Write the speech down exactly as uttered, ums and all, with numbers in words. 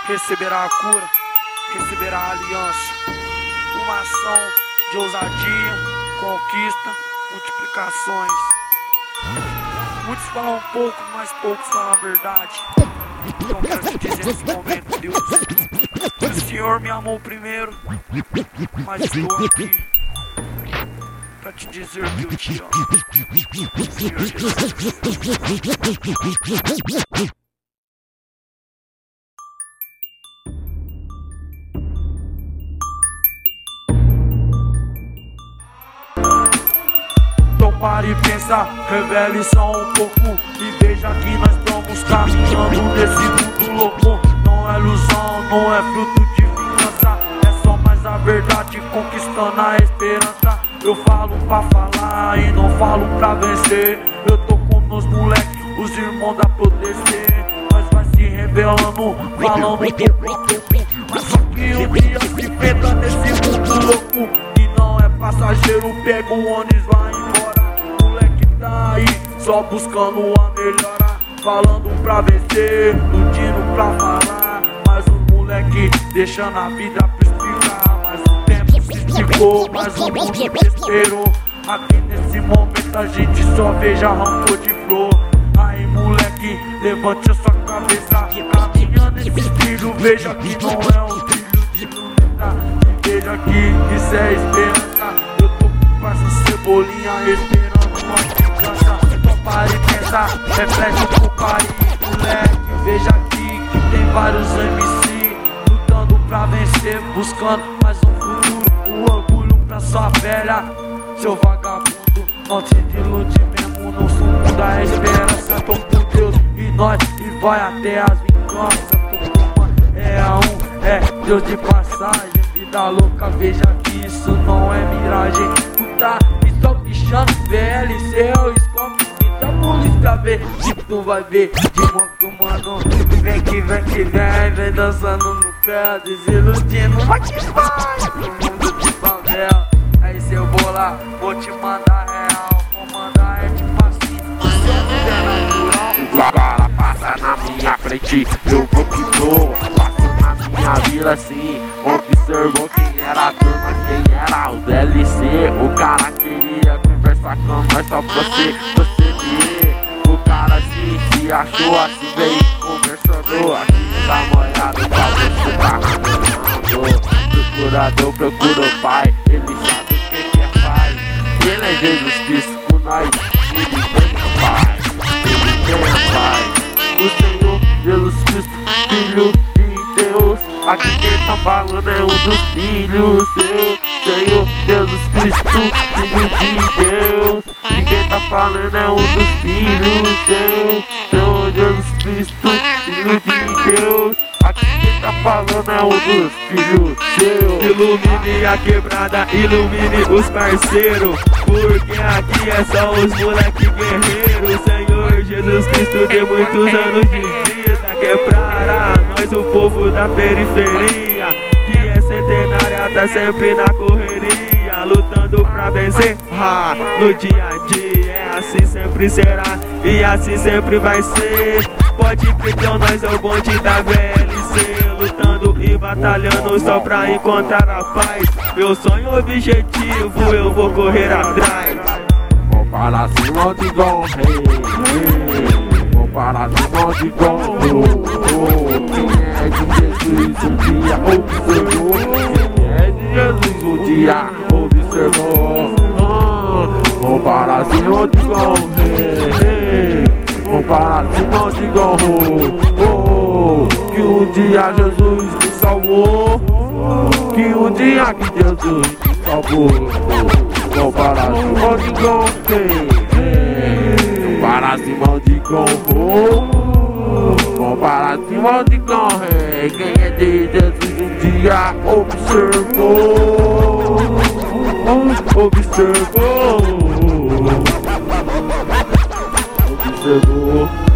receberá a cura, receberá a aliança. Uma ação de ousadia, conquista, multiplicações. Muitos falam pouco, mas poucos falam a verdade. Então quero te dizer nesse momento, Deus, o Senhor me amou primeiro, mas estou aqui pra te dizer que eu te amo. Senhor Jesus. Pare e pensa, revele só um pouco e veja que nós estamos caminhando nesse mundo louco. Não é ilusão, não é fruto de vingança, é só mais a verdade conquistando a esperança. Eu falo pra falar e não falo pra vencer. Eu tô com meus moleques, os irmãos da proteger. Nós vai se revelando, falando um pouco. Mas só que um dia se enfrenta nesse mundo louco e não é passageiro, pega o ônibus, vai embora. Aí, só buscando a melhora, falando pra vencer, lutando pra falar. Mas os moleque deixando a vida pra explicar. Mas o tempo se esticou, mas o mundo esperou. Aqui nesse momento a gente só veja rancor de flor. Aí moleque, levante a sua cabeça, caminhando nesse trilho, veja que não é um trilho de luta. Veja que isso é esperança. Eu tô com essa cebolinha esperando uma vingança. Então pare e pensa, reflete pro carinho, moleque. Veja aqui que tem vários M C lutando pra vencer, buscando mais um futuro. O orgulho pra sua velha, seu vagabundo. Não te ilude mesmo no fundo da esperança. Tô com Deus e nós, e vai até as vinganças. Tô com uma, é a um, é Deus de passagem. Vida louca, veja que isso não é miragem. Tu tá só pichando, V L C, eu escopo, então polícia vê, que tu vai ver, de moto, mano, vem que vem que vem, vem dançando no pé, desiludindo, vai que vai, no mundo de favela. Aí se eu vou lá, vou te mandar real, vou mandar é tipo assim, você é natural. O cara passa na minha frente, eu vou que vou, passo na minha vila assim, observou quem era a turma, quem era os L C, o cara queria conversar com nós só pra você, você ver. O cara se, se achou assim, veio conversando aqui tá molhado pra você tá ramelando. Procurador, procura o pai, ele sabe o que que é pai. Ele é Jesus Cristo com nós, ele tem o pai, ele tem o pai. O Senhor Jesus Cristo, Filho de Deus. Aqui quem tá falando é um dos filhos seu, Senhor Jesus Cristo, Filho de Deus. E quem tá falando é um dos filhos seu, Senhor Jesus Cristo, Filho de Deus. Aqui quem tá falando é um dos filhos seu. Ilumine a quebrada, ilumine os parceiros, porque aqui é só os moleque guerreiros. Senhor Jesus Cristo tem muitos anos de vida, que é pra nós o povo da periferia, que é centenária, tá sempre na correria, lutando pra vencer, ha, no dia a dia. É assim sempre será, e assim sempre vai ser. Pode crer que nós é o bonde da V L C, lutando e batalhando só pra encontrar a paz. Meu sonho objetivo eu vou correr atrás. Vou para cima de igual um rei, vou para cima de igual um rei. Quem é de Jesus um dia observou, quem é de Jesus um dia observou. Vou para cima de igual um rei, vou para cima de igual um rei. Que um dia Jesus me salvou, que um dia que Jesus me salvou. Vou para cima de igual um rei, para cima de igual um rei. Vou para cima de igual um rei. Quem é de Jesus um dia observou, observou, observou.